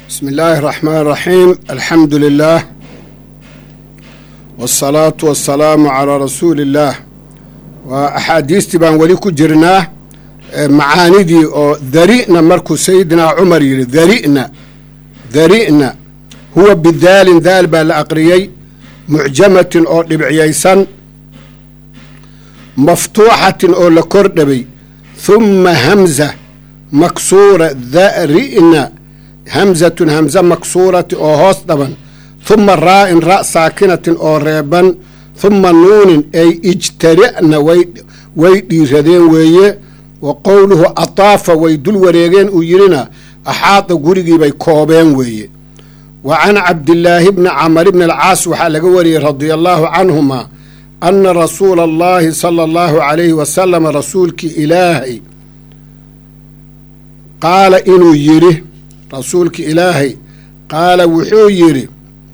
بسم الله الرحمن الرحيم الحمد لله والصلاة والسلام على رسول الله وأحاديث بان ولي كجرناه معاندي أو ذريئنا مركو سيدنا عمر يري ذريئنا هو بالذال ذال بالأقريي معجمة أو لبعيسان مفتوحة أو لكردبي ثم همزة مكسورة ذريئنا همزة مكسورة أو هوصدبا ثم راء ساكنة أو ريبا ثم نون أي اجترئنا ويديردين ويه وقوله أطاف ويدل وريغين ويرنا أحاط قرقي بي كوبين ويه وعن عبد الله بن عمر بن العاص وحلقوري رضي الله عنهما أن رسول الله صلى الله عليه وسلم رسولك إلهي قال إنو يري رسولك إلهي قال وحو يري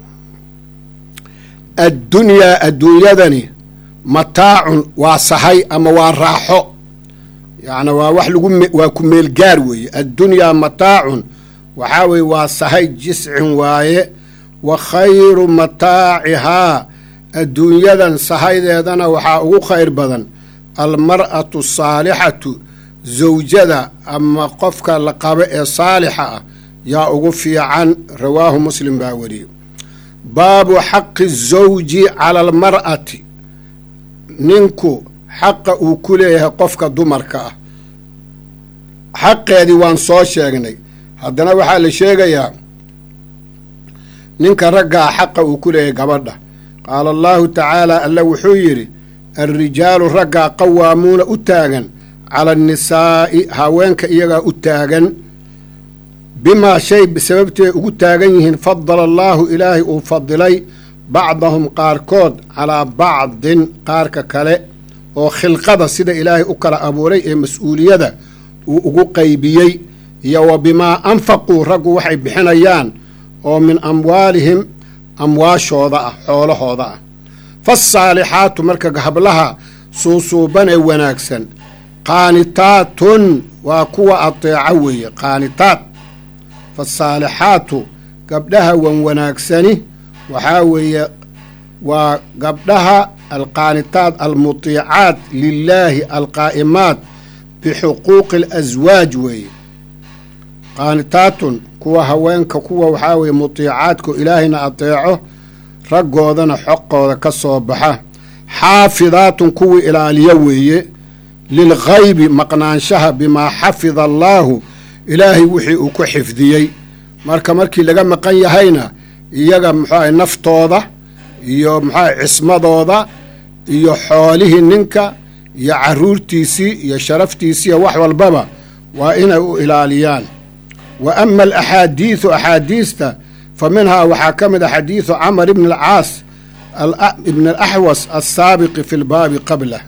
الدنيا دني متاع وصحي أما وراحو يعني وكميل قاروي الدنيا متاع وحاوي وصحي جسع واي وخير متاعها الدنيا صحي ذاتنا وحاو خير بدن المرأة الصالحة زوجة أما قفك لقباء صالحة يا أغفي عن رواه مسلم باوري باب حق الزوج على المرأة ننكو حق وكلها قفك دمرك حق هذه وان صو شيغني هدنا waxaa la sheegayaa ninka ragga xaq وكلها gabadha قال الله تعالى الله wuxuu yiri الرجال ragga قوامون utaagan على النساء haweenka iyaga utaagan بما شيء بسببته utaagan فضل الله إلهي وفضلي بعضهم قاركود على بعض قارك كله oo khilqada sida ilaahay u kala abuuray ee mas'uuliyada uu ugu qaybiyay iyo wabima anfaqu ragu waxay bixinayaan oo min amwaalihim amwaashooda ah xoolahooda ah fasaalihaatu marka hablaha suusuuban ee wanaagsan qaanitaatun waa kuwa ateeca weeye qaanitaat fasaalihaatu gabdhaha wanaagsani waxaa weeye waa gabdhaha القانتات المطيعات لله القائمات بحقوق الأزواج وي قانتات كوا هوانك كوا وحاوي مطيعات كو إلهنا أطيعه رقودنا حقه كالصوبحة حافظات كوا إلى اليوي للغيب مقنانشها بما حفظ الله إلهي وحي أكو حفظيي مركي لغا مقن يهينا إياغا محاي نفتوضة iyo maxaa cismadooda iyo xoolihii ninka iyo caruurtiisii iyo sharaftiisii wax walbaba waa inay u ilaaliyaan wa amma al-ahadith ahadista faminha waxaa kamid xadiithu Amr ibn al-Aas ibn al-Ahwas as-sabiq fi al-bab qabla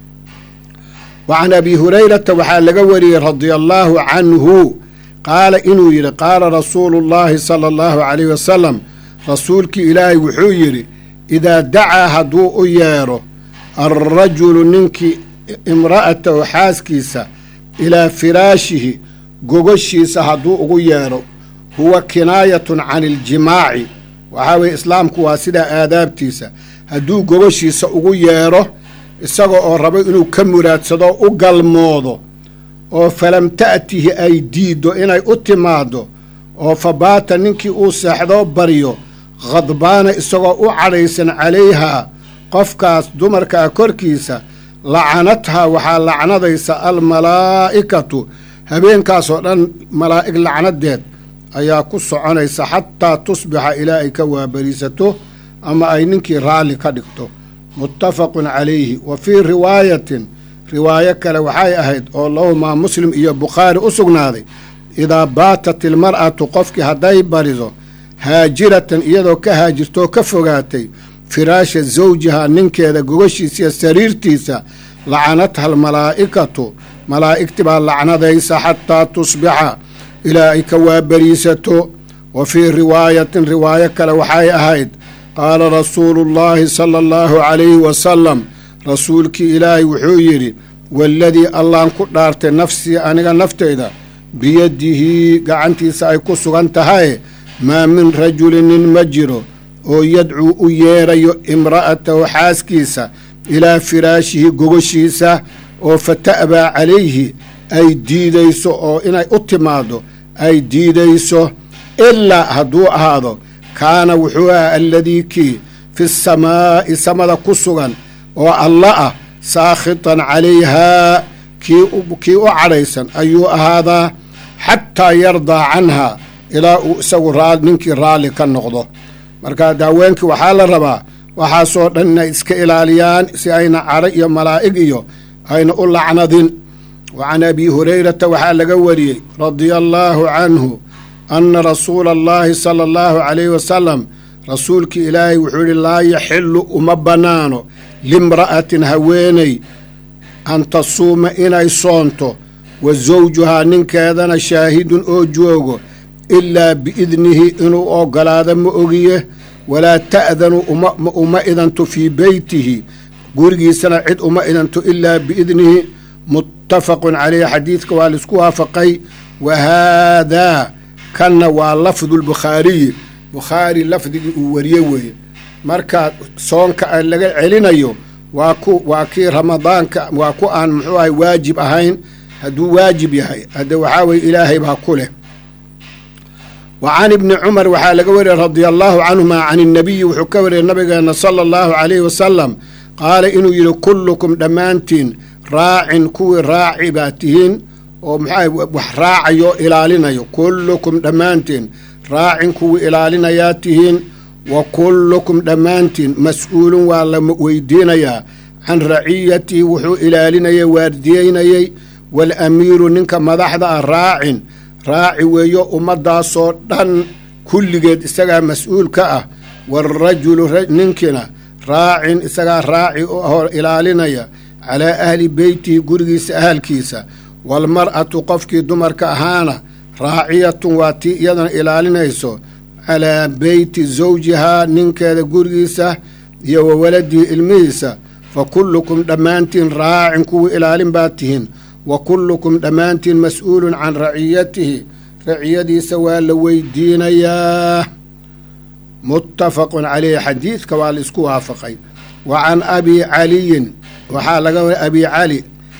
wa an Abi Hurayrah waxaa laga wariyay radiyallahu anhu qaala inuu yiri qaala rasuulullaahi sallallahu alayhi wasallam rasuulki ilaahi wuxuu yiri إذا دعا هدو يارو الرجل ننكي امرأته حاسكيسا إلى فراشه قوغشيسا هدو يارو هو كناية عن الجماع وحاوي إسلام كواسدا آدابتيسا هدو قوغشيسا يارو إساقو ربي إنو كمرات صدو أقل موضو فلم تأتيه أي ديدو إناي أتمادو فبات ننكي أوساحدو بريو غضبان إسقو عريسا عليها قفكاس دمركا كوركيسا لعنتها وحال لعنضيسا الملائكة هبين كاسو لن ملائك لعنت أيا كسو عنيسا حتى تصبح إلائك وبريسته أما أينك رالي كدكتو متفق عليه وفي رواية كالوحاي أهد اللهم مسلم إيا بخاري أسقناذي إذا باتت المرأة قفك هداي بارزو هاجرة إيادو كهاجرتو كفوغاتي فراش زوجها ننكيدا قوشيسيا سريرتيسا لعنتها الملائكة ملائكة باللعنة ديسا حتى تصبح إلائك وبريستو وفي رواية كالوحاي أهيد قال رسول الله صلى الله عليه وسلم رسولك إلهي وحيري والذي الله انكو نفسي أنيغا نفتيدا بيده قعنتيسا أيكو سغانتهاي maa min rajulin nin ma jiro oo yadcuu u yeerayo imra'atahu xaaskiisa ilaa firaashihi gogoshiisa oo fata'baa calayhi ay diidayso oo inay u timaaddo ay diidayso ilaa hadduu ahaado kaana wuxuu ahaa alladii kii fi samaa'i samada ku sugan oo alla ah saakhitan calayhaa kii u cadhaysan ayuu ahaadaa xataa yardaa canhaa ilaa uu isagu ninkii raalli ka noqdo markaa haweenkii waxaa la rabaa waxaasoo dhan inay iska ilaaliyaan si ayna cadho iyo malaa'ig iyo ayna u lacnadin wa can abi hurayrata waxaa laga wariyey radia allaahu canhu anna rasuula allaahi sala allahu calayhi wasalam rasuulkii ilaahay wuxuu yidhi laa yaxillu uma bannaano limra'atin haweeney an tasuuma inay soonto wa zawjuhaa ninkeedana shaahidun oo joogo ilaa biidnihi inuu ogolaado ma ogiye walaa ta'danu uma idanto fii beytihi gurigiisana cid uma idanto ilaa biidnihi muttafaqun caleyh xadiidka waa laisku waafaqay wa haadaa kanna waa lafdu lbukhaariyi bukhaari lafdigii uu wariye weeye marka soonka laga celinayo waa kii ramadaanka waa ku aan muxuu ahay waajib ahayn hadduu waajib yahay hadde waxaa weye ilaahay baa ku leh wa can ibni cumar waxaa laga wariyey radia allaahu canhuma can innabiyi wuxuu ka wariyey nabigeena sala allahu calayhi wasalam qaala inuu yidhi kullukum dhammaantiin raacin kuwii raaci baa tihiin oo maxaa wax raacayo ilaalinayo kullukum dhammaantiin raacin kuwii ilaalinayaa tihiin wa kullukum dhammaantiin mas-uulun waa la weydiinayaa can raciyatihi wuxuu ilaalinayay waardiyeynayey waalamiiru ninka madaxda ah raacin raaci weeyo ummaddaasoo dhan kulligeed isagaa mas-uul ka ah waalrajulu ninkina raacin isagaa raaci oo ilaalinaya calaa ahli beytihi gurigiisa ahalkiisa waalmar'atu qofkii dumarka ahaana raaciyatun waa tii iyadana ilaalinayso calaa beyti zawjihaa ninkeeda gurigiisa iyo wa waladihi ilmihiisa fa kullukum dhammaantiin raacin kuwii ilaalin baa tihiin wa kullukum dhammaantiin mas-uulun can raciyatihi raciyadiisa waa la weydiinayaa muttafaqun caleyh xadiidka waa la isku waafaqay wa can abi caliyin waxaa laga wari abi cali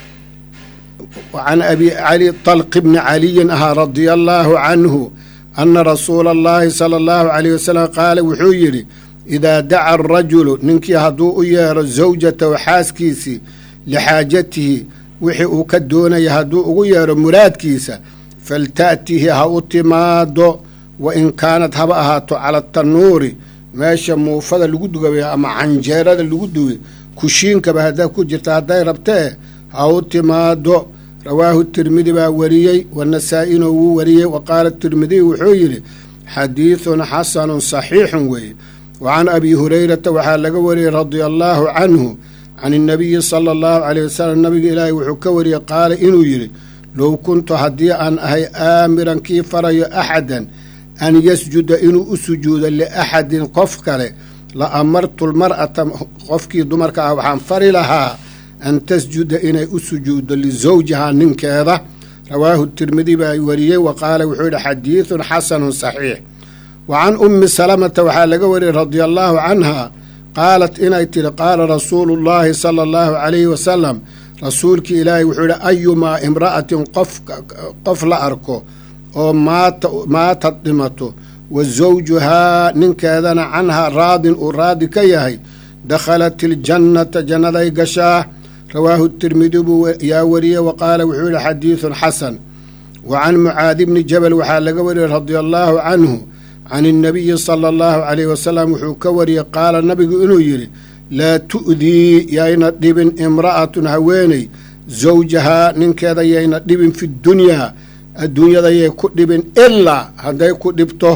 can abi cali طalq bni caliyin ahaa radia allaahu canhu anna rasuula allaahi sala allahu calayh wasalam qaala wuxuu yidhi idaa daca arajulu ninkii hadduu u yeero zawjatahu xaaskiisii lixaajatihi wixii uu ka doonaya hadduu ugu yeero muraadkiisa falta'tihi ha u timaado wa in kaanad haba ahaato cala tanuuri meesha muufada lagu dugabay ama canjeerada lagu dugay kushiinkaba haddaa ku jirta hadday rabtee ha u timaado rawaahu tirmidi baa wariyey wanasaa'ina wuu wariyey wa qaala tirmidiy wuxuu yidhi xadiidun xasanun saxiixun weeye wa can abi hurayrata waxaa laga wariyey radia allaahu canhu can innabiyi sala allahu calayh wasalam nabiga ilaahay wuxuu ka wariyey qaala inuu yidhi low kuntu haddii aan ahay aamiran kii farayo axadan an yasjuda inuu u sujuudo liaxadin qof kale la amartu lmar'ata qofkii dumarka ah waxaan fari lahaa an tasjuda inay u sujuuddo lisawjihaa ninkeeda rawaahu tirmidi baa wariyey wa qaala wuxuu yidhi xadiidun xasanun saxiix wa can ummi salamata waxaa laga wariyey radia allaahu canha qaalat inay tidhi qaala rasuulu llaahi sala allahu calayhi wasalam rasuulkii ilaahay wuxuu yidhi ayumaa imra'atin qof la arko oo maatad dhimato wa zawjuhaa ninkeedana canhaa raadin uu raadi ka yahay dakhalat iljannata jannaday gashaa rawaahu tirmidi buu yaa wariyey wa qaala wuxuu yidhi xadiidun xasan wa can mucaadi bni jabal waxaa laga wariyey radia allaahu canhu can innabiyi sala allahu calayh wasalam wuxuu ka wariyey qaala nabigu inuu yidhi laa tu'dii yayna dhibin imra'atun haweeney zawjahaa ninkeeda yayna dhibin fi dunyaa adduunyada yay ku dhibin ilaa hadday ku dhibto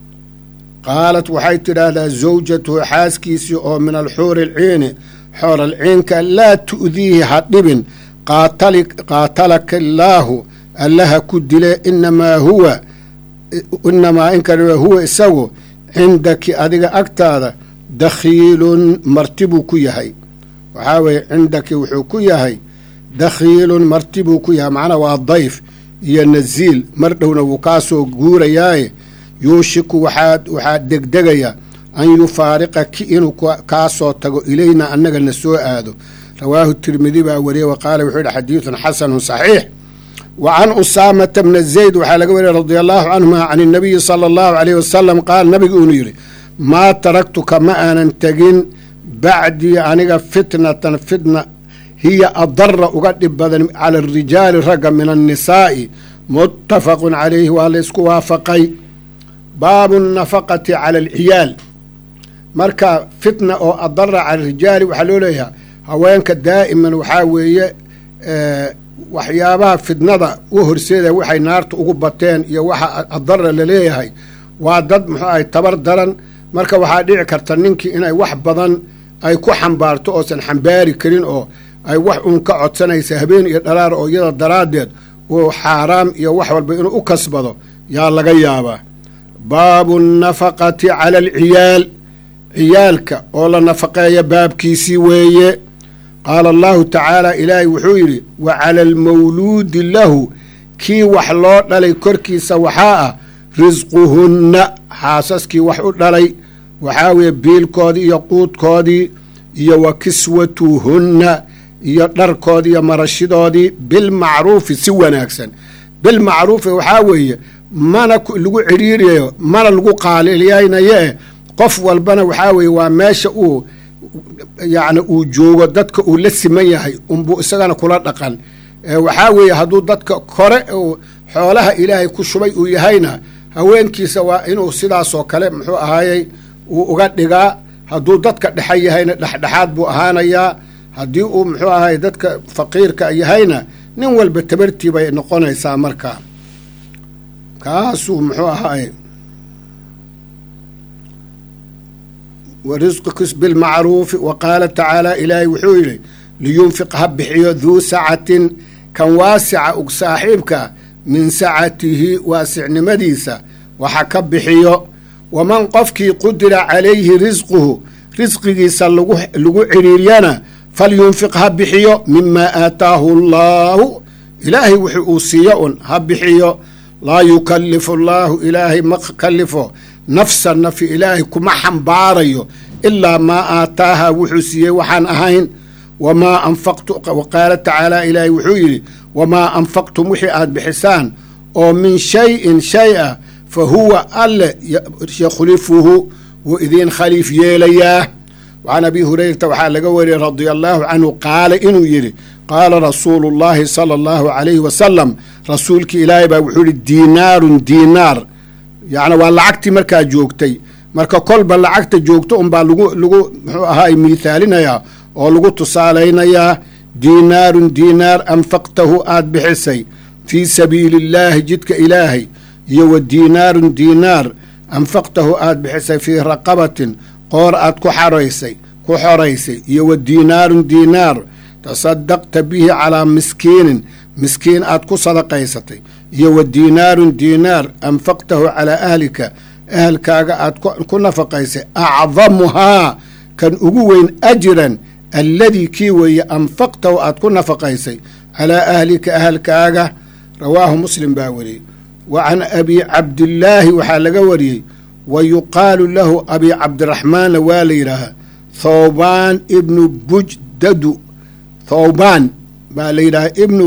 qaalat waxay tidhaahdaa zawjatuhu xaaskiisii oo min alxuuri alciini xooralciinka laa tu'diihi ha dhibin qaatalaka illaahu allaha ku dile inamaa huwa isagu cindaki adiga agtaada dakhiilun marti buu ku yahay waxaa weeye cindaki wuxuu ku yahay dakhiilun marti buu ku yahay macnaa waa dayf iyo naziil mar dhowna wuu kaa soo guurayaaye yuushiku waxaa degdegaya an yufaariqa inuu kaa soo tago ilayna annaga na soo aado. rawaahu tirmidi baa wariyey wa qaala wuxuu yihi xadiidun xasanun saxiix. wa can usaamata bna zayd waxaa laga wariyey radia allaahu canhuma can inabiyi sala allahu calayh wasalam qaal nabigu uunu yidhi maa taraktuka ma aanan tegin bacdii aniga fitnatan fitna hiya adara uga dhib badan cala arijaali ragga min annisaa'i muttafaqun calayhi waa la isku waafaqay. baabu nafaqati cala alciyaal. marka fitna oo adara cala arijaali waxaa loo leeyahay haweenka daa'iman waxaa weeye waxyaabaha fitnada u horseeda waxay naarta ugu bateen iyo waxa adara laleeyahay waa dad muxuu ahay tabar daran. marka waxaa dhici karta ninkii inay wax badan ay ku xambaarto oosan xambaari karin oo ay wax uun ka codsanaysa habeen iyo dhalaar oo iyada daraaddeed uu xaaraam iyo wax walba inuu u kasbado yaa laga yaabaa. baabu nafaqati cala alciyaal. ciyaalka oo la nafaqeeya baabkiisii weeye. qaala allahu tacaala ilaahay wuxuu yidhi wa cala almawluudi lahu kii wax loo dhalay korkiisa waxaa ah risquhunna xaasaskii wax u dhalay waxaa weeye biilkoodii iyo quudkoodii iyo wa kiswatuhunna iyo dharkoodii iyo marashidoodii bilmacruufi si wanaagsan. bilmacruufi waxaa weeye mana lagu cidhiiriyayo mana lagu qaaliliyaynaye qof walbana waxaa weeye waa meesha uu yacni uu joogo dadka uu la siman yahay unbuu isagana kula dhaqan. waxaa weeye hadduu dadka kore uu xoolaha ilaahay ku shubay uu yahayna haweenkiisa waa inuu sidaasoo kale muxuu ahaayey uu uga dhigaa. hadduu dadka dhexa yahayna dhexdhexaad buu ahaanayaa. haddii uu muxuu ahaay dadka faqiirka yahayna nin walba tabartii bay noqonaysaa. markaa kaasuu muxuu ahaay warisqikis bilmacruufi. wa qaala tacaala ilaahay wuxuu yidhi liyunfiq ha bixiyo duu sacatin kan waasica ug saaxiibka min sacatihi waasicnimadiisa waxa ka bixiyo. waman qofkii qudira calayhi risquhu risqigiisa lagu ciriiryana falyunfiq ha bixiyo mimaa aataahu allaahu ilaahay wuxuu uu siiyo un ha bixiyo. laa yukallifu allaahu ilaahay ma kalifo nafsan nafi ilaahay kuma xambaarayo ilaa maa aataaha wuxuu siiyey waxaan ahayn. wamaa anfaqtu wa qaala tacaala ilaahay wuxuu yidhi wamaa anfaqtum wixii aad bixisaan oo min shayin shay ah fa huwa alle yakhlifuhu wuu idiin khaliif yeelayaa. wacan abi hurayrata waxaa laga wariyey radia allaahu canhu qaala inuu yidhi qaala rasuulu llaahi sala allahu calayhi wasalam rasuulkii ilaahay baa wuxuu yihi diinaarun diinaar yacni waa lacagtii markaa joogtay. marka kolba lacagta joogto unbaa lagu muxuu ahaay miithaalinayaa oo lagu tusaalaynayaa. diinaarun diinaar anfaqtahu aad bixisay fii sabiili illaahi jidka ilaahay iyo wa diinaarun diinaar anfaqtahu aad bixisay fii raqabatin qoor aad ku xoraysay iyo wa diinaarun diinaar tasadaqta bihi calaa miskiin aad ku sadaqaysatay iyo wa diinaarun diinaar anfaqtahu calaa ahlika ahalkaaga aad ku nafaqaysay acdamuhaa kan ugu weyn ajran alladii kii weeye anfaqtahu aad ku nafaqaysay calaa ahlika ahalkaaga. rawaahu muslim baa wariyey. wa can abi cabdillaahi waxaa laga wariyey wa yuqaalu lahu abi cabdiraxmaanna waa la yidhaahaa thawbaan ibnu bujdadu. thawbaan baa la yidhaahaa ibnu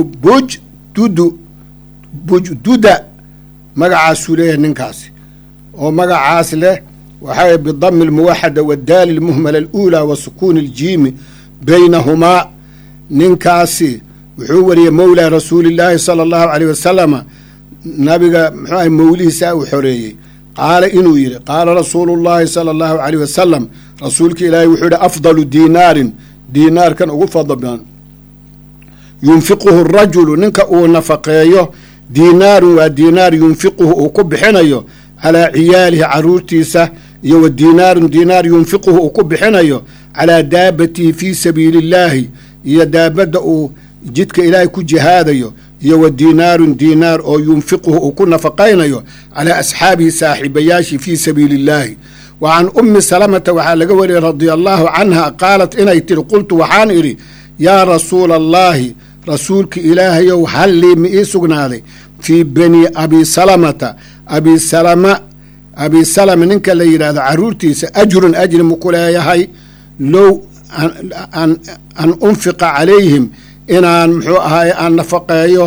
bujduda magacaasuu leeyahay ninkaasi oo magacaas leh waxaa weye bidami almuwaxada wadaali almuhmala aluulaa wa sukuuni aljiimi baynahumaa. ninkaasi wuxuu wariyey mawlaa rasuulillaahi sala allahu caleyh wasalama nabiga muxuu ahay mawlihiisa uu xoreeyey. qaala inuu yidhi qaala rasuulu llaahi sala allahu caleyh wasalam rasuulka ilaahay wuxuu yihi afdalu diinaarin diinaarkan ugu fadlo badan yunfiquhu rajulu ninka uu nafaqeeyo diinaarun waa diinaar yunfiquhu uu ku bixinayo calaa ciyaalihi caruurtiisa iyo wa diinaarun diinaar yunfiquhu uu ku bixinayo calaa daabatihi fii sabiili illaahi iyo daabadda uu jidka ilaahay ku jihaadayo iyo wa diinaarun diinaar oo yunfiquhu uu ku nafaqaynayo calaa asxaabihi saaxiibayaashii fii sabiili illaahi. wa can ummi salamata waxaa laga wariyey radia allaahu canha qaalat inay tiri qultu waxaan idhi yaa rasuula allaahi rasuulka ilaahayow hal lii ma ii sugnaaday fii bani abi salamata abi salama abi salama ninka la yidhaahdo carruurtiisa ajrun ajri muku leeyahay low an unfiqa calayhim inaan muxuu ahaay aan nafaqeeyo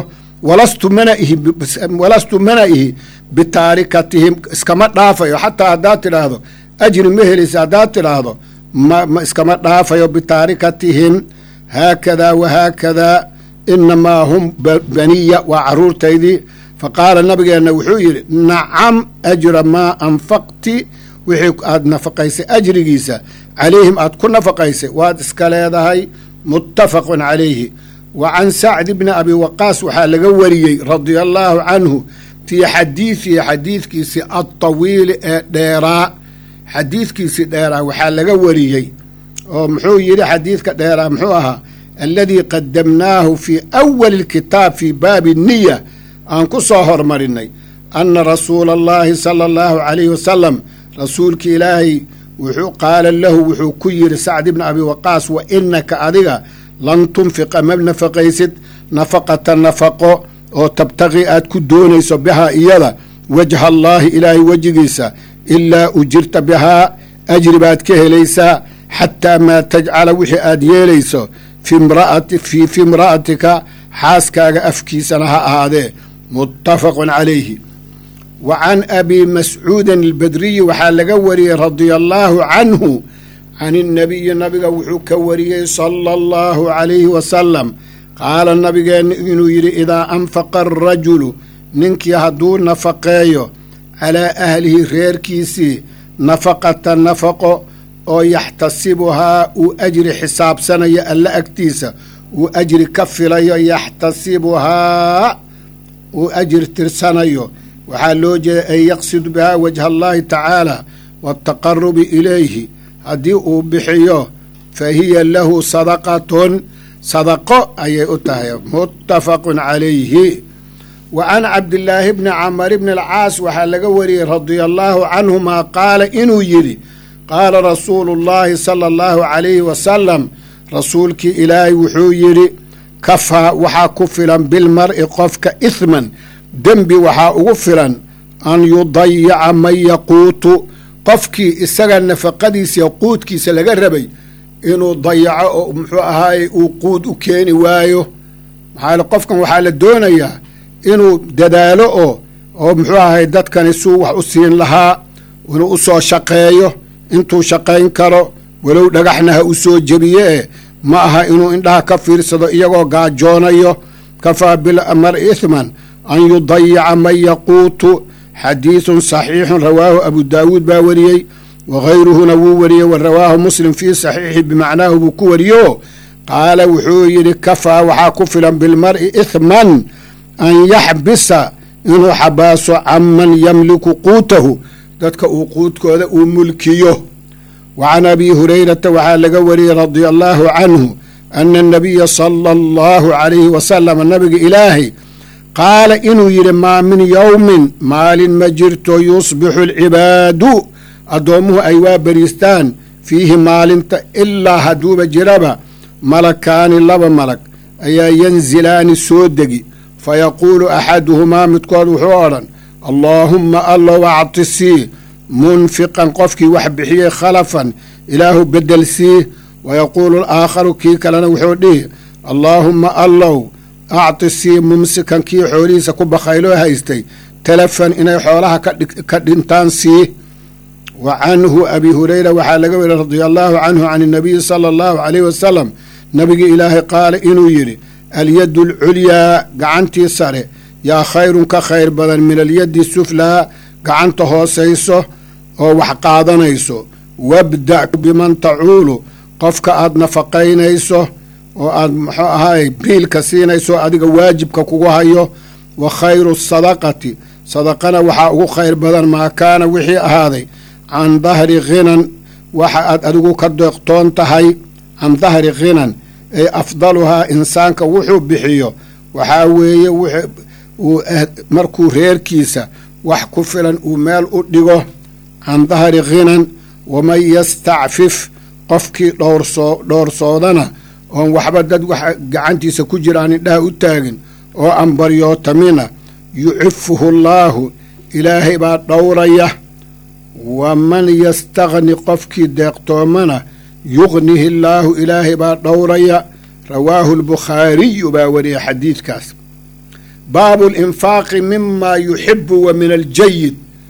walastu mana ihi bitaarikatihim iskama dhaafayo xataa haddaad tidhaahdo ajri ma helaysa haddaad tidhaahdo ma iskama dhaafayo bitaarikatihim haakadaa wahaakadaa inamaa hum baniya waa carruurtaydii faqaala nabigeenna wuxuu yidhi nacam ajra maa anfaqti wixii aad nafaqaysay ajrigiisa calayhim aad ku nafaqaysay waad iska leedahay muttafaqun calayhi wa can sacd bni abi waqaas waxaa laga wariyey radia allaahu canhu fii xadiidihi xadiidkiisii alطawiili ee dheeraa xadiidkiisii dheeraa waxaa laga wariyey oo muxuu yidhi xadiidka dheeraa muxuu ahaa aladii qadamnaahu fii awali اlkitaab fii baabi niya aan ku soo hormarinay anna rasuula allahi sala allahu calayhi wasalam rasuulki ilaahay wuxuu qaala lahu wuxuu ku yidhi sacd ibni abi waqaas wa inaka adiga lan tunfiqa ma nafaqaysid nafaqata nafaqo oo tabtaqi aad ku doonayso bihaa iyada wajha allaahi ilaahay wejigiisa ilaa ujirta bihaa ajri baad ka helaysaa xataa maa tajcala wixii aad yeelayso fi imra'atika xaaskaaga afkiisana ha ahaadee muttafaqun calayhi wa can abi mascuudin albadriyi waxaa laga wariyey radia allaahu canhu can innabiyi nabiga wuxuu ka wariyey sala allahu calayhi wasalam qaala nabigeenna inuu yidhi idaa anfaqa arajulu ninkii hadduu nafaqeeyo calaa ahlihi reerkiisii nafaqata nafaqo oo yaxtasibuhaa uu ajri xisaabsanayo alla agtiisa uu ajri ka filayo yaxtasibuhaa uu ajri tirsanayo waxaa loo jeeda an yaqsidu bihaa wajha allaahi tacaala waataqarubi ilayhi haddii uu bixiyo fa hiya lahu sadaqatun sadaqo ayay u tahay muttafaqun calayhi wa can cabdillaahi bni camar bni alcaas waxaa laga wariyey radia allaahu canhumaa qaala inuu yidhi qaala rasuulu llaahi sala allahu calayhi wasalam rasuulkii ilaahay wuxuu yidhi kafaa waxaa ku filan bilmar'i qofka ihman dembi waxaa ugu filan an yudayica man yaquutu qofkii isaga nafaqadiisa iyo quudkiisa laga rabay inuu dayaco oo muxuu ahaaye uu quud u keeni waayo maxaa qofkan waxaa la doonayaa inuu dadaalo oo muxuu ahaye dadkani suu wax u siin lahaa inuu u soo shaqeeyo intuu shaqayn karo walow dhagaxna ha u soo jebiye ma aha inuu indhaha ka fiirsado iyagoo gaajoonayo kafaa bilmari ihman an yudayica man yaquutu xadiidun saxiixun rawaahu abu daawuud baa wariyey wagayruhuna wuu wariyey wa rawaahu muslim fii saxiixi bimacnaahu buu ku wariyo qaala wuxuu yidhi kafaa waxaa ku filan bilmar'i ihman an yaxbisa inuu xabaaso canman yamliku quutahu dadka uu quudkooda uu mulkiyo wa can abi hurayrata waxaa laga wariyey radia allaahu canhu ana anabiya sala allahu calayhi wasalama nabiga ilaahay qaala inuu yidhi maa min yowmin maalin ma jirto yusbixu alcibaadu addoommuhu ay waa beriistaan fiihi maalinta ilaa hadduuba jiraba malakaani laba malag ayaa yanzilaani soo degi fayaquulu axaduhumaa midkood wuxuu odhan allaahumma allow actisii munfiqan qofkii wax bixiyey khalafan ilaahu bedel sii wayaquulu alaakharu kii kalena wuxuu dhihi allaahumma allow actisii mumsikan kii xoolihiisa ku bakhayloo haystay talafan inay xoolaha ka dhintaan sii wa canhu abi hurayra waxaa laga weriy radia allaahu canhu can inabiyi sala allahu calayhi wasalam nabigii ilaahay qaala inuu yidhi alyaddu alculyaa gacantii sare yaa khayrun ka khayr badan min alyaddi suflaa gacanta hoosayso oo wax qaadanayso wabdac biman tacuulu qofka aad nafaqaynayso oo aad muxuu ahaay biilka siinayso adiga waajibka kugu hayo wa khayru sadaqati sadaqana waxaa ugu khayr badan maa kaana wixii ahaaday can dahri khinan waxa aad adigu ka deeqtoon tahay can dahri khinan ay afdaluhaa insaanka wuxuu bixiyo waxaa weeye markuu reerkiisa wax ku filan uu meel u dhigo can dahri khinan waman yastacfif qofkii dhowrsoodana oon waxba dad wax gacantiisa ku jiraan indhaha u taagin oo aan baryootamina yucifuhu allaahu ilaahay baa dhowraya waman yastagni qofkii deeqtoomana yugnihi allaahu ilaahay baa dhowraya. rawaahu albukhaariyu baa wariya xadiidkaas. baabu linfaaqi mima yuxibu wa min aljayid.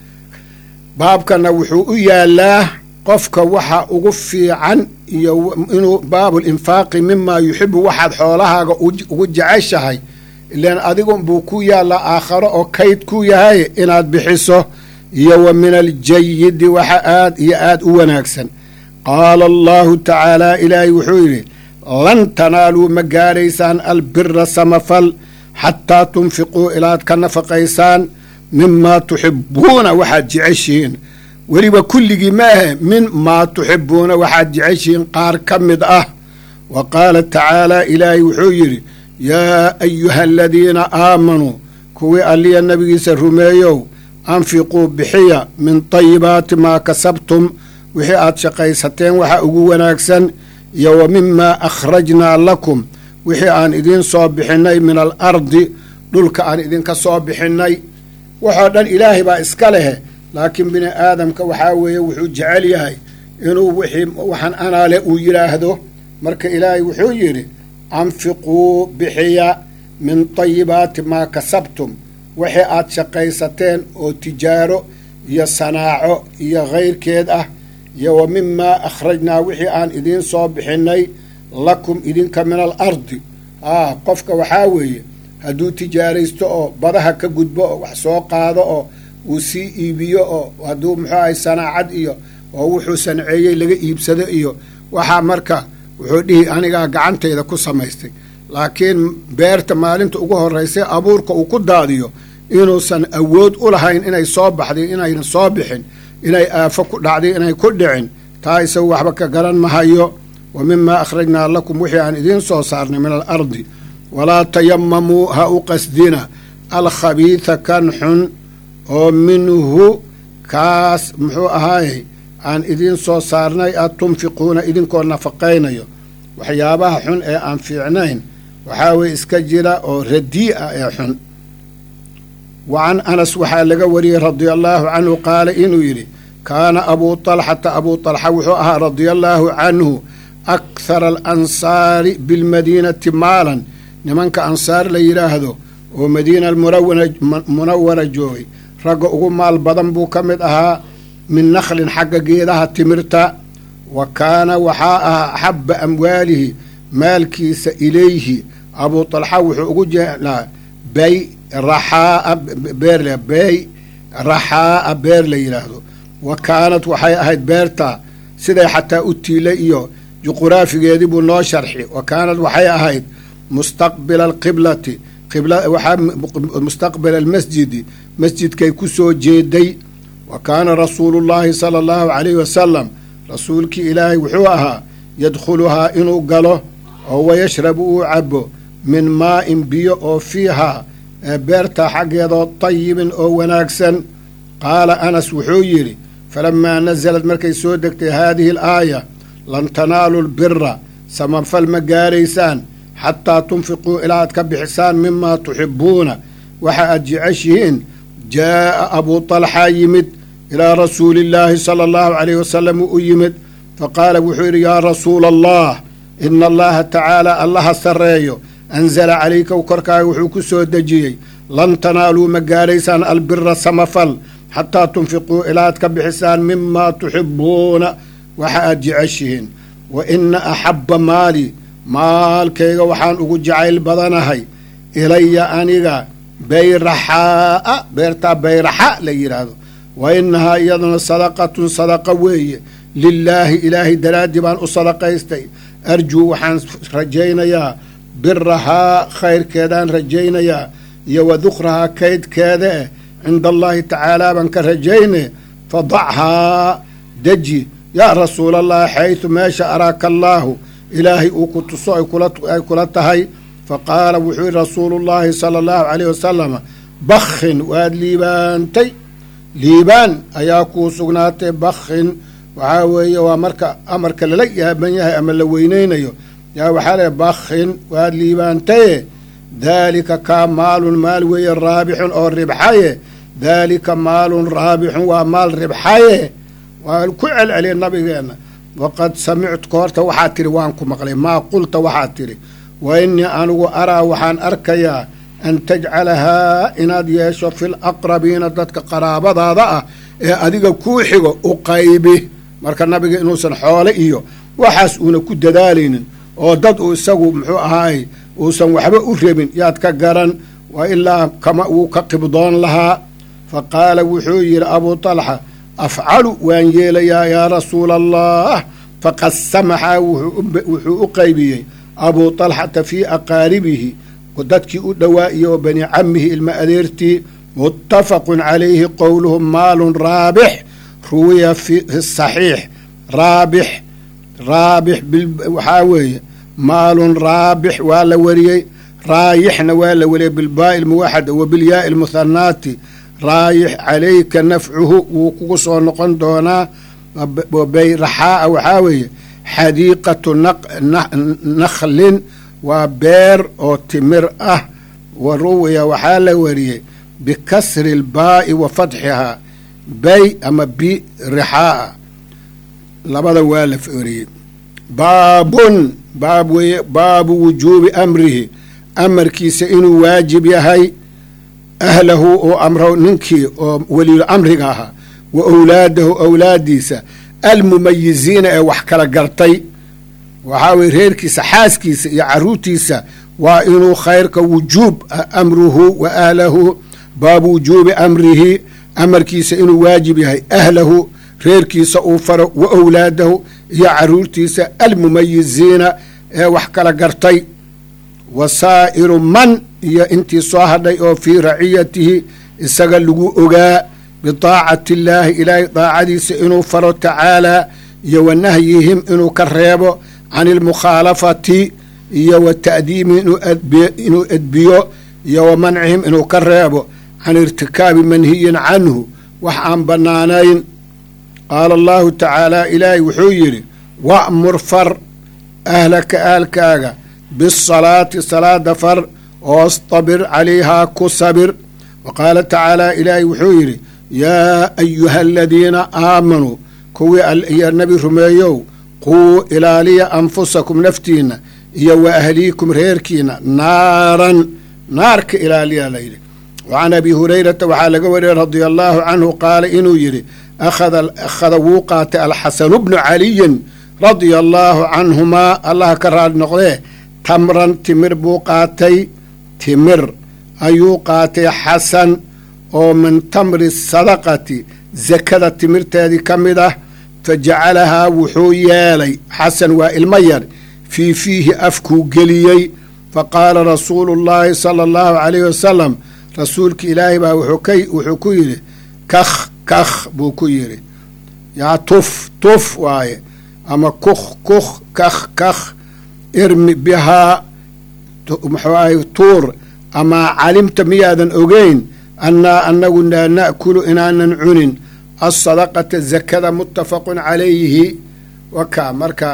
baabkana wuxuu u yaalaa qofka waxa ugu fiican iyo inuu baabu linfaaqi mima yuxibu waxaad xoolahaaga ugu jeceshahay ilaan adigun buu ku yaallaa aakharo oo kayd ku yahay inaad bixiso, iyo wa min aljayidi waxa aad iyo aad u wanaagsan. qaala allahu tacaala ilaahay wuxuu yidhi lan tanaaluu ma gaaraysaan albira samafal xataa tunfiquu ilaad ka nafaqaysaan mimaa tuxibuuna waxaad jeceshihiin. weliba kulligii ma ahe min maa tuxibuuna waxaad jeceshihiin qaar ka mid ah. wa qaala tacaala ilaahay wuxuu yidhi yaa ayuha aladiina aamanuu kuwii alliya nabigiisa rumeeyow anfiquu bixiya min tayibaati maa kasabtum wixii aad shaqaysateen waxa ugu wanaagsan, iyo wa mimaa akhrajnaa lakum wixii aan idiin soo bixinnay min alardi dhulka aan idinka soo bixinnay. waxoo dhan ilaahay baa iska lehe, laakiin bini aadamka waxaa weeye wuxuu jecel yahay inuu waxaan anaale uu yidhaahdo. marka ilaahay wuxuu yidhi anfiquu bixiya min tayibaati maa kasabtum wixii aad shaqaysateen oo tijaaro iyo sanaaco iyo kayrkeed ah, iyo wa mimaa akhrajnaa wixii aan idiin soo bixinnay lakum idinka min alardi. qofka waxaa weeye hadduu tijaaraysto oo badaha ka gudbo oo wax soo qaado oo uu sii iibiyo oo hadduu muxuu ahay sanaacad iyo oo wuxuu sanceeyey laga iibsado iyo waxaa marka wuxuu dhihi anigaa gacantayda ku samaystay. laakiin beerta maalinta ugu horraysay abuurka uu ku daadiyo inuusan awood u lahayn inay soo baxday inayna soo bixin, inay aafo ku dhacday inay ku dhicin, taa isagu waxba ka garan mahayo. wa mimaa akhrajnaa lakum wixii aan idiin soo saarnay min alardi walaa tayamamuu ha u qasdina alkhabiida kan xun oo minhu kaas muxuu ahaayey aan idiin soo saarnay aad tunfiquuna idinkoo nafaqaynayo. waxyaabaha xun ee aan fiicnayn waxaa weye iska jira oo radii'a ee xun. wa can anas waxaa laga wariyey radia allaahu canhu qaala inuu yidhi kaana abuu talxata abuu talxa wuxuu ahaa radia allaahu canhu akhara alansaari bilmadiinati maalan nimanka ansaar la yidhaahdo oo madiina munawara joogay ragga ugu maal badan buu ka mid ahaa min nakhlin xagga geedaha timirta. wa kaana waxaa ahaa axabba amwaalihi maalkiisa ilayhi abuu talxa wuxuu ugu jeclaa raxaa'a beer la yidhaahdo. wa kaanad waxay ahayd beerta siday xataa u tiilay iyo juquraafigeedii buu noo sharxi. wa kaanad waxay ahayd mustaqbila alqiblati mustaqbila almasjidi masjidkay ku soo jeeday. wa kaana rasuulullaahi sala allahu calayhi wasalam rasuulkii ilaahay wuxuu ahaa yadkhuluhaa inuu galo oo wayashrabu uu cabo min maa'in biyo oo fiihaa beerta xaggeedoo tayibin oo wanaagsan. qaala anas wuxuu yidhi falammaa nasalad markay soo degtay haadihi alaaya lan tanaalu lbira samafal ma gaaraysaan xataa tunfiquu ilaa aad ka bixisaan mimaa tuxibuuna waxa aad jeceshihiin. jaa'a abuu talxaa yimid ilaa rasuulillaahi sala allahu calayhi wasalam u yimid faqaala wuxuu yidhi yaa rasuula allah ina allaha tacaala allaha sarreeyo anzala calayka korkaaga wuxuu ku soo dejiyey lan tanaaluu ma gaaraysaan albira samafal xataa tunfiquu ilaa aad ka bixisaan mimaa tuxibuuna waxa aad jeceshihiin. wa ina axabba maali maalkayga waxaan ugu jacayl badanahay ilaya aniga bayraxaa'a beertaa bayraxa la yidhaahdo. wa inahaa iyaduna sadaqatun sadaqa weeye lilaahi ilaahay daraaddii baan u sadaqaystay. arjuu waxaan rajaynayaa birahaa khayrkeedaan rajaynayaa iyo wa dukrahaa kaydkeeda eh cinda allaahi tacaalaa baan ka rajayne. fadachaa deji yaa rasuulallah xaysu meesha araaka allaahu ilaahay uu ku tuso ay kula tahay. faqaala wuxuu yihi rasuulullaahi sala allahu calayh wasalama bakhin waad liibaantay, liibaan ayaa kuu sugnaatay. bakhin waxaa weeye waa marka amarka lala yaaban yahay ama la weynaynayo yaa waxaa leeya bakhin waad liibaantaye daalika kaa maalun maal weeye raabixun oo ribxaye daalika maalun raabixun waa maal ribxaye waa ku celceliya nabigeenna waqad samictu ka horta waxaad tidhi waan ku maqlay maa qulta waxaad tidhi wa innii anigu araa waxaan arkayaa an tajcalahaa inaad yeesho fil aqrabiina dadka qaraabadaada ah ee adiga kuu xigo u qaybi marka nabiga inuusan xoole iyo waxaas uuna ku dadaalaynin oo dad uu isagu muxuu ahaay uusan waxba u rabin yaad ka garan wa ilaa kama wuu ka qibdoon lahaa fa qaala wuxuu yidhi abuu talxa afcalu waan yeelayaa yaa rasuula allah faqasamaxaa wuxuu u qaybiyey abuu talxata fii aqaaribihi dadkii u dhowaa iyo wa bani camihi ilma adeertii muttafaqun calayhi qowluhu maalun raabix ruwiya fi saxiix raabix waxaa weeye maalun raabix waa la wariyey raayixna waa la wariyey bilbaa'i lmuwaxada wa bilyaai lmuhanaati raayix calayka nafcuhu wuu kugu soo noqon doonaa bayraxaa'a waxaa weeye xadiiqatu nakhlin waa beer oo timir ah wa ruwiya waxaa la wariyey bikasri lbaa'i wa fatxihaa bay ama bi rixaa'a labada waa la wariyey baabun baab weeye baabu wujuubi amrihi amarkiisa inuu waajib yahay ahlahu oo amro ninkii oo weliyu amriga ahaa wa owlaadahu owlaadiisa almumayiziina ee wax kala gartay waxaa weye reerkiisa xaaskiisa iyo caruurtiisa waa inuu khayrka wujuub amruhu wa ahlahu baabu wujuubi amrihi amarkiisa inuu waajib yahay ahlahu reerkiisa uu faro wa owlaadahu iyo caruurtiisa almumayiziina ee wax kala gartay wa saa'iru man iyo intii soo hadhay oo fii raciyatihi isaga lagu ogaa bidaacati illaahi ilaahay daacadiisa inuu faro tacaalaa iyo wa nahyihim inuu ka reebo can ilmukhaalafati iyo wa ta'diimi inuu edbiyo iyo wa mancihim inuu ka reebo can irtikaabi manhiyin canhu wax aan bannaanayn qaala allahu tacaala ilaahay wuxuu yidhi wa'mur far ahlaka ahalkaaga bisalaati salaada far oostabir calayhaa ku sabir wa qaala tacaala ilaahay wuxuu yidhi yaa ayuha aladiina aamanuu kuwii iyo nabi rumeeyow quu ilaaliya anfusakum naftiinna iyo wa ahliikum reerkiina naaran naarka ilaaliyaa layidhi wa can abi hurayrata waxaa laga wariyey radia allaahu canhu qaala inuu yidhi akhada wuu qaatay alxasanu bnu caliyin radia allaahu canhumaa allaha ka raali noqdee tamran timir buu qaatay timir ayuu qaatay xasan oo min tamri sadaqati sakada timirteedii ka mid ah fa jacalahaa wuxuu yeelay xasan waa ilmo yar fii fiihi afkuu geliyey fa qaala rasuulu llaahi sala allahu calayhi wasalam rasuulki ilaahay baa wuxuu ku yidhi kakh kakh buu ku yidhi yaa tuf waaye ama kukh kakh kakh irmi bihaa muxuu ahay tuur amaa calimta miyaadan ogeyn annaa annagu laa na'kulu inaanan cunin alsadaqata zakada muttafaqun calayhi wakaa marka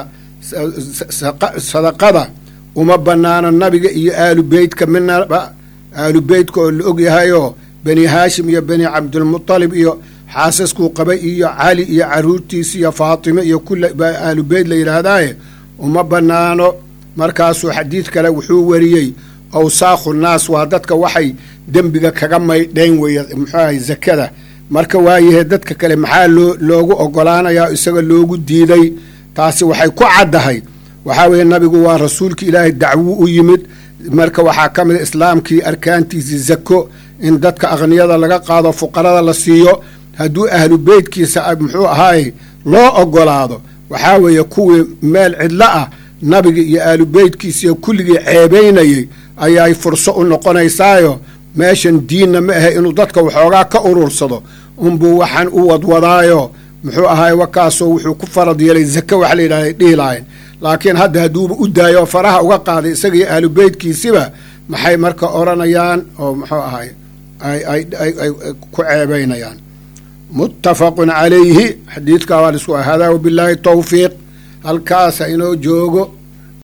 sadaqada uma bannaano nabiga iyo aalu beytka minaba aalu beytka oo la og yahayoo bani haashim iyo bani cabdilmutalib iyo xaasaskuu qabay iyo cali iyo caruurtiisa iyo faatime iyo kulla baa aalu beyt la yidhaahdaaye uma bannaano markaasuu xadiid kale wuxuu wariyey awsaakhu naas waa dadka waxay dembiga kaga maydhayn weeye muxuu ahay zakada marka waayahe dadka kale maxaa loogu ogolaanayaa isaga loogu diiday taasi waxay ku caddahay waxaa weeye nabigu waa rasuulki ilaahay dacwo u yimid marka waxaa ka mid a islaamkii arkaantiisii zako in dadka akhniyada laga qaado fuqarada la siiyo hadduu ahlu beytkiisa muxuu ahaay loo ogolaado waxaa weeye kuwii meel cidlo ah nabiga iyo aalu beytkiisiiyo kulligii ceebaynayey ayay furso u noqonaysaayo meeshan diinna ma ahe inuu dadka waxoogaa ka urursado unbuu waxaan u wadwadaayo muxuu ahaay wakaasoo wuxuu ku farad yeelay zaka wax la yidhahday dhihi lahayn laakiin hadda hadduuba u daayo faraha uga qaaday isagaiyo ahlu beytkiisiba maxay marka odhanayaan oo muxuu ahaay ay ku ceebaynayaan muttafaqun calayhi xadiidkaa waa lisku hadaa wabilaahi tawfiiq halkaasa inoo joogo